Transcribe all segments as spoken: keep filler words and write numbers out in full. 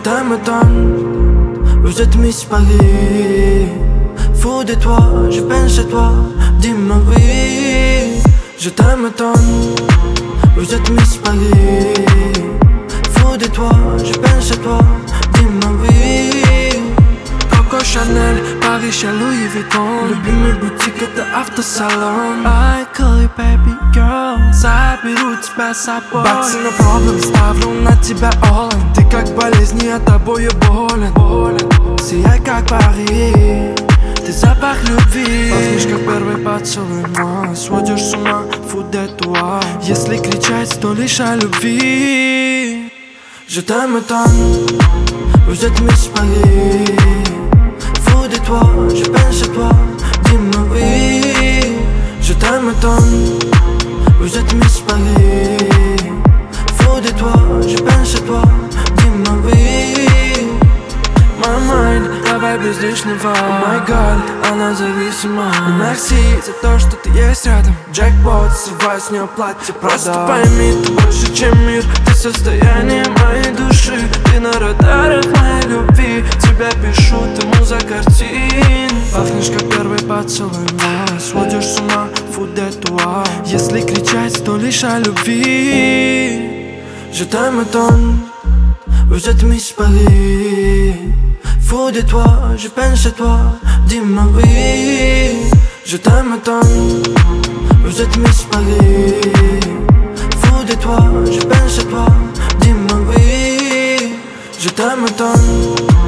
t'aime tant, vous êtes Miss Paris. Fou de toi, je pense à toi, dis-moi oui. Je t'aime tant, vous êtes Miss Paris. Fou de toi, je pense à toi, dis-moi oui. Coco Chanel, Paris chez Louis Vuitton. Любимые бутики, это автосалон. I call you baby girl, заберу тебя с собой. Баксы на проблем, ставлю на тебя all in. Ты как болезнь, я тобою болен. Сияй как Пари, ты запах любви. Пахнешь как первый поцелуй мой. Сводишь с ума, фу de toi. Если кричать, то лишь о любви. Je t'aime tant, vous êtes Miss Paris. Fou de toi, je pense à toi, dis-moi oui. Je t'aime tant, vous êtes Miss Paris. Fou de toi, je pense à toi, dis-moi oui. My mind, давай без лишнего. Oh my god, она зависима. Merci за то, что ты есть рядом. Джекпот, срывай с нее платье, просто пойми, ты больше, чем мир. Ты состояние моей души. Ты на радарах моей любви. Тебя пишу, ты муза картин. Пахнешь как первый поцелуй мой. Сводишь с ума, фу de toi. Если кричать, то лишь о любви. Je t'aime tant, vous êtes Miss Paris. Fou de toi, je pense à toi, dis-moi oui. Je t'aime tant, vous êtes Miss Paris. Fou de toi, je pense à toi, dis-moi oui. Je t'aime tant,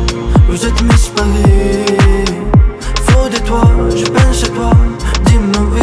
vous êtes Miss Paris. Fou de toi, je pense à toi, dis-moi oui.